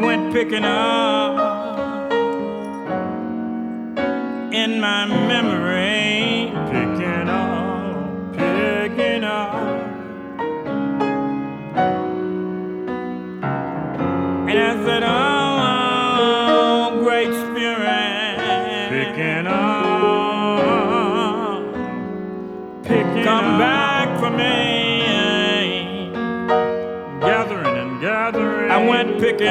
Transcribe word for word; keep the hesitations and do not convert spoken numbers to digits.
went picking up in my memory, picking up, picking up. And I said, oh, great spirit, picking up, picking come up. Back for me, gathering and gathering. I went picking